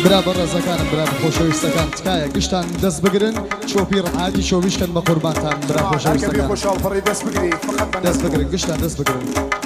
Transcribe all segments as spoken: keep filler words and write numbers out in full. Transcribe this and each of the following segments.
برا بەڕێزەکانم برا خۆشەویستەکان تکایە گشتان دەست بگرن چۆپی ڕعاتی شۆویشکن بە قوربانتان برا خۆشەویستەکان دەست بگرن گشتان دەست بگرن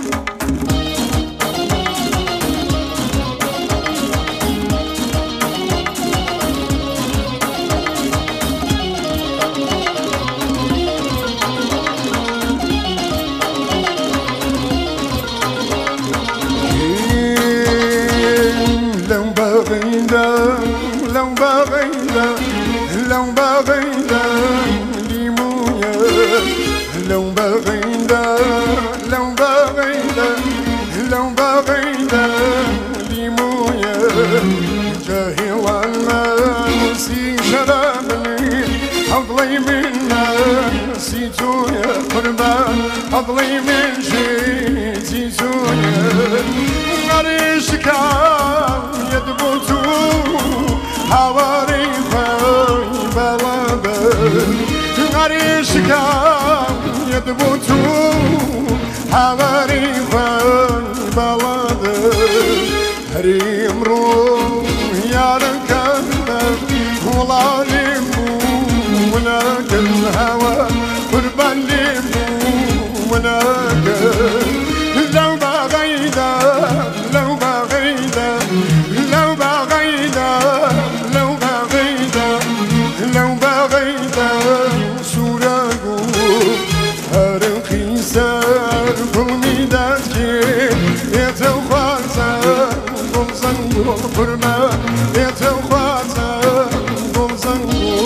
لو بغينا لو بغينا ليمونيا لو بغينا لو بغينا لو بغينا ليمونيا جاهي والله نسي شرابني أضلي منا نسيتويا قربان أضلي من جيتويا غريشكا يدبوتو هواري فاي بلابا غريشكا يدبوتو هواري فاي بلابا هريم روح ياركنا ولا ليمو وناك الهوى قربان ليمو وناك لو بغينا لو بغينا لو بغينا لو بغينا لو بغينا سوراقو هرقي سار بوميداتكي يتوخاتا بومزنقو قرما يتوخاتا بومزنقو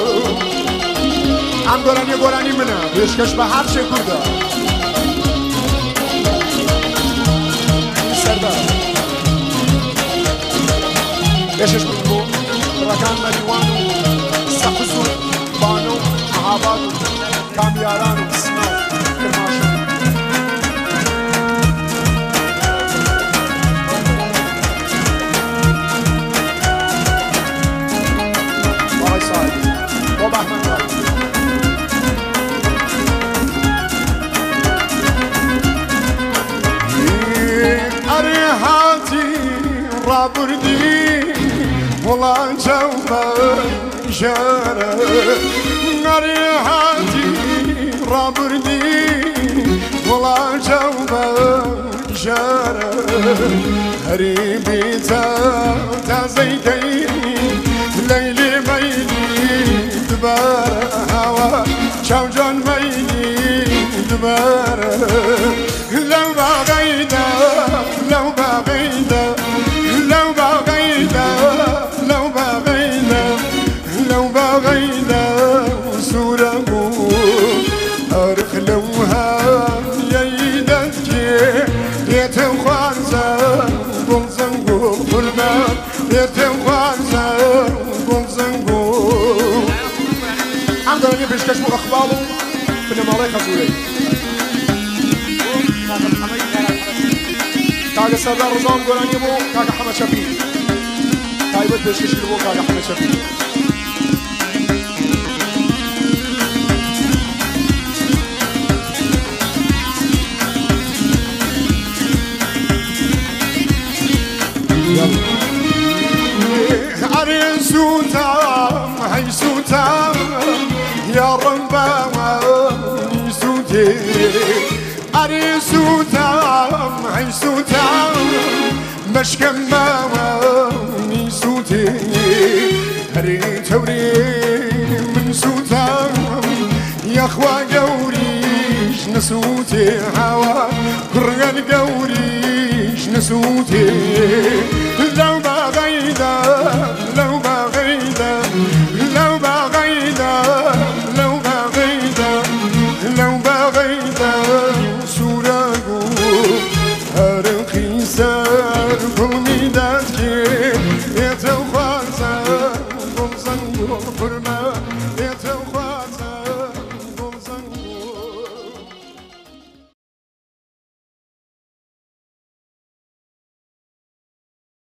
عم قولاني قولاني منا بيشكش بحر شكودا يشش منكو ركان مديوانو سقزو بانو عهابادو كاميارانو سنو كرماشو باي سايد بابا احمد راي أريحاتي رابردي ولا جوبا جارة نريحاتي رابردي ولا جوبا جارة هريبي تا تزيديني ليلي ميلي دبارة هوا شوجان ميلي دبارة لو بغينا لو بغينا لو بغينا لو بغينا لو بغينا سورمو أرخ لوها ييدتكي يتوخانزا بومزنقو قربان يتوخانزا بومزنقو عندنا بيشكش مخبالو بنما الله يخزولي كاغا سردار رزام قولاني بو كاغا حمد شفيق تايبت بيشكش بو كاغا حمد شفيق عرين سوتام هاي سوتام يا ربا سوتي عرين سوتام هاي سوتام مشكم ماواني سوتي هري توري من سوتام يا اخوة قوريش نسوتي هوا قرقل قوريش نسوتي لو بغينا لو بغينا لو بغينا لو بغينا لو بغينا سوراقو هرقي سار بوميداتكي يتوخانزا بومزنقو قرما